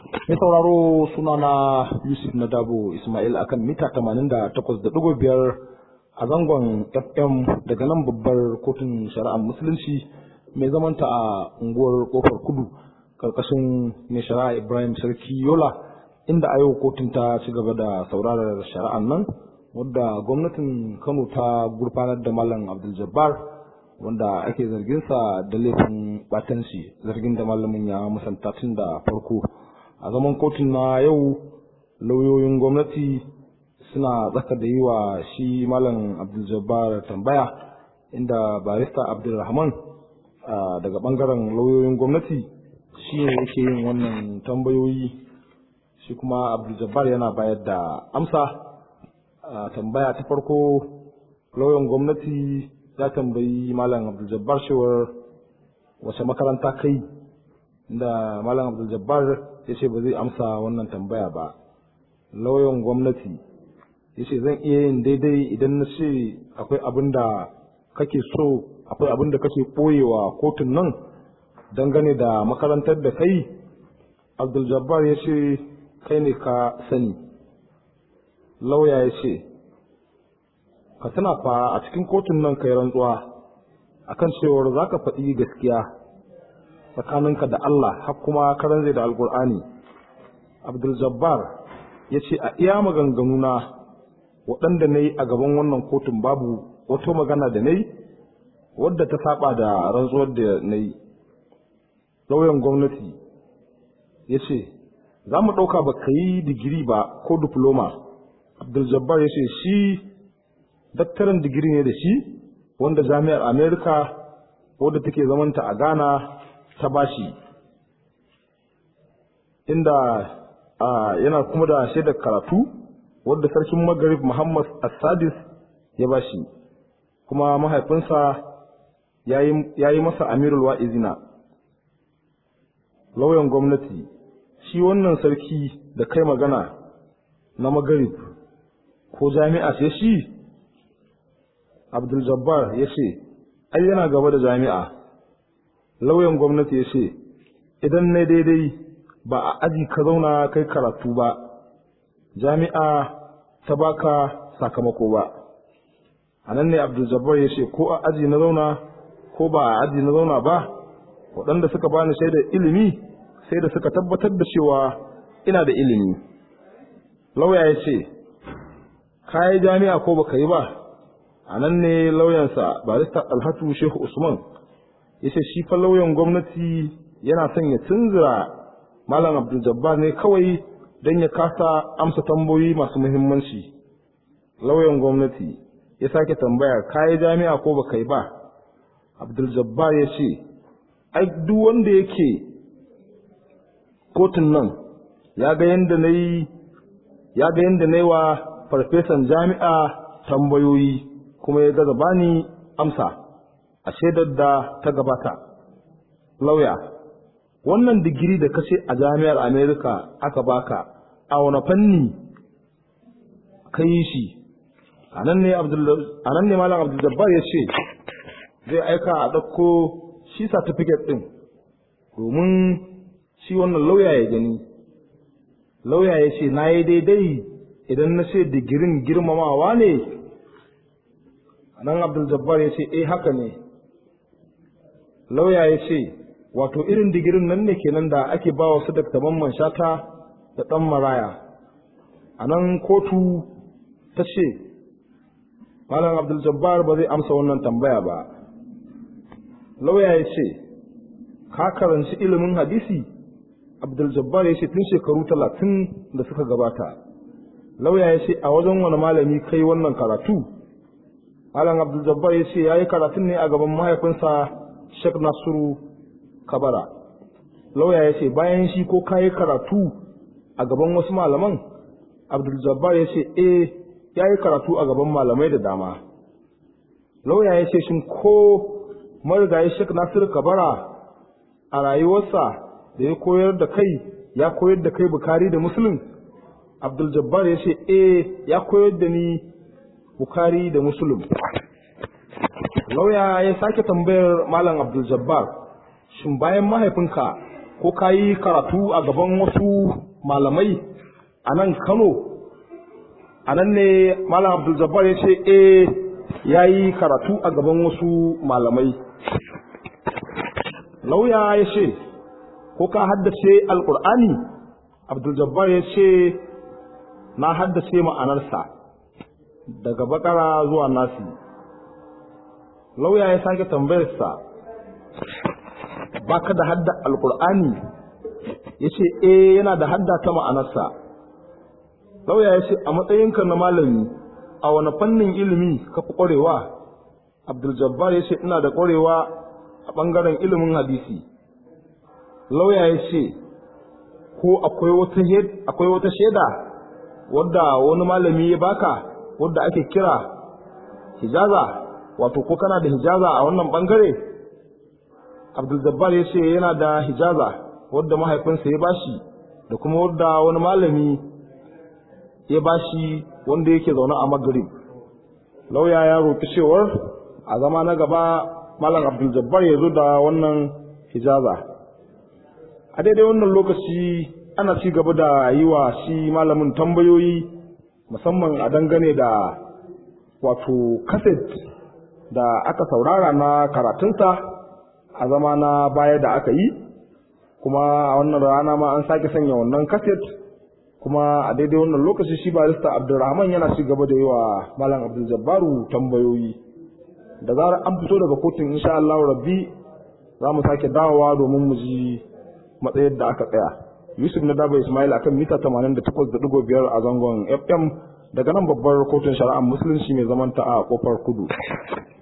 Mai sauraro sunana Yusuf Nadabo Ismail akan mita 88.5 a zangon FM daga nan babbar kotun shari'ar musulunci mai zamanta a unguwar kofar kudu karkashin mai shari'a Ibrahim Sarki Yola, inda a yau kotun ta ci gaba da saurarar shari'ar nan wadda gwamnatin Kano ta gurfanar da Malam Abdul Jabbar wanda ake zarginsa da laifin batanci, zargin da malamin ya musanta tun da farko. A zaman kotun na yau lauyoyin gwamnati suna tsaka da yi wa shi Malam Abdul Jabbar tambaya, inda barista Abdulrahman daga bangaren lauyoyin gwamnati shi ne yake yin wannan tambayoyi, shi kuma Abdul Jabbar yana bayar da amsa. Tambaya ta farko, lauyan gwamnati ya tambayi Malam Abdul Jabbar cewar wace makaranta kai, inda Malam Abdul Jabbar ya ce ba zai amsa wannan tambaya ba. Lauyan gwamnati ya ce zan iya yin daidai idan na ce akwai abin da kake so, akwai abin da kake ɓoyewa kotun nan dangane da makarantar da kai. Abdul Jabbar ya ce kai ne ka sani. Lauya ya ce ka tana fa a cikin kotun nan kai rantsuwa akan cewar za ka faɗi gaskiya tsakaninka da Allah har kuma karan zai da Alƙur'ani. Abdul Jabbar ya ce a iya maganganuna waɗanda na yi a gaban wannan kotun babu wata magana da na yi wadda ta saba da rantsuwar da na yi. Lauyan gwamnati ya ce za mu ɗauka ba ka yi digiri ba ko diploma. Abdul Jabbar ya ce shi daktarin digiri ne da shi wanda jami'ar Amerika wadda take zamanta a Ghana ta bashi, inda yana kuma da shaidar karatu wadda sarkin Maghrib Muhammad As-Sadis ya bashi, kuma mahaifinsa ya yi masa amirul wa'izina. Lauyan gwamnati, shi wannan sarki da kai magana na Maghrib ko jami'a ce shi? Abdul Jabbar ya ce ai yana gaba da jami'a. Lauyan gwamnati ya ce idan na daidai ba a aji ka zauna kai karatu ba, jami'a ta baka sakamako ba. A nan ne Abdul Jabbar ya ce ko a aji na zauna ko ba a aji na zauna ba, waɗanda suka bani shaidar ilimi sai da suka tabbatar da cewa ina da ilimi. Lauya ya ce ka yi jami'a ko baka yi ba? A nan ne lauyansa barista Alhatu Shehu Usman ya ce shi fa lauyan gwamnati yana son ya tunzura Malam Abdul Jabbar ne kawai don ya kasa amsa tambayoyi masu muhimmanci. Lauyan gwamnati ya sake tambaya ka yi jami'a ko baka yi ba? Abdul Jabbar ya ce ai duk wanda yake kotun nan ya ga yadda na yi wa farfesan jami'a tambayoyi kuma ya gaza bani amsa a shaidar da ta gabata. Lauya, wannan digiri da kace a jami'ar Amerika aka baka a wani fanni ka yi shi? A nan ne Malam Abdul Jabbar ya ce zai aika a ɗauko shi certificate ɗin domin shi wannan lauya ya gani. Lauya ya ce na yi daidai idan na ce digirin girmamawa ne? Nan Abdul Jabbar ya ce haka ne. Lauya ya ce wato irin digirin nan ne kenan da ake ba wasu Dr. Mamman Shata da ɗan Maraya. A nan kotu ta ce Malam Abdul Jabbar ba zai amsa wannan tambaya ba. Lauya ya ce ka karanci ilimin hadisi? Abdul Jabbar ya ce tun shekaru 30 da suka gabata. Lauya ya ce a wajen wani malami kai wannan karatu? Malam Abdul Jabbar ya ce ya yi karatun ne a gaban mahaifinsa Sheikh Nasiru Kabara. Lauya ya ce bayan shi ko ka yi karatu a gaban wasu malaman? Abdul Jabbar ya ce ya yi karatu a gaban malamai da dama. Lauya ya ce shin ko marigayi Sheikh Nasiru Kabara a rayuwarsa da ya koyar da kai Bukhari da Muslim? Abdul Jabbar ya ce ya koyar da ni Bukhari da Muslim. Lauya ya sake tambayar Malam Abdul Jabbar shin bayan mahaifinka ko ka yi karatu a gaban wasu malamai a nan Kano? A nan ne Malam Abdul Jabbar ya ce ya yi karatu a gaban wasu malamai. Lauya ya ce ko ka haddace Alƙur'ani? Abdul Jabbar ya ce na haddace ma'anarsa daga Bakara zuwa Nasi. Lauya ya sake tambayarsa, baka da hadda Alƙur'ani? Ya ce yana da hadda ta ma'anarsa. Lauya ya ce a matsayinka na malami a wani fannin ilimi ka fi ƙwarewa? Abdul Jabbar ya ce ina da ƙwarewa a ɓangaren ilimin hadisi. Lauya ya ce ko akwai wata shaida wadda wani malami ya baka wadda ake kira hijaza, wato ko kana da hijaza a wannan ɓangare? Abdul Jabbar ya ce yana da hijaza wadda mahaifinsa ya bashi da kuma wadda wani malami ya bashi wanda yake zaune a Maghrib. Lauya ya roƙi cewar a zama na gaba Malam Abdul Jabbar ya zo da wannan hijaza. A daidai wannan lokaci ana ci gaba da yi wa shi malamin tambayoyi, musamman a dangane da wato kaset da aka saurara na karatunsa a zama na baya da aka yi, kuma a wannan rana ma an sake sanya wannan kaset. Kuma a daidai wannan lokaci shi barista Abdulrahman yana ci gaba da yi wa Malam Abdul Jabbaru tambayoyi. Da zarar an fito daga kotun insha Allah rabbi za mu sake dawowa domin mu ji matsayar da aka tsaya. Yusuf Nadaba Ismail akan mita 88.5 a zangon FM daga nan babbar kotun shari'ar musulunci mai zamanta a Kofar Kudu.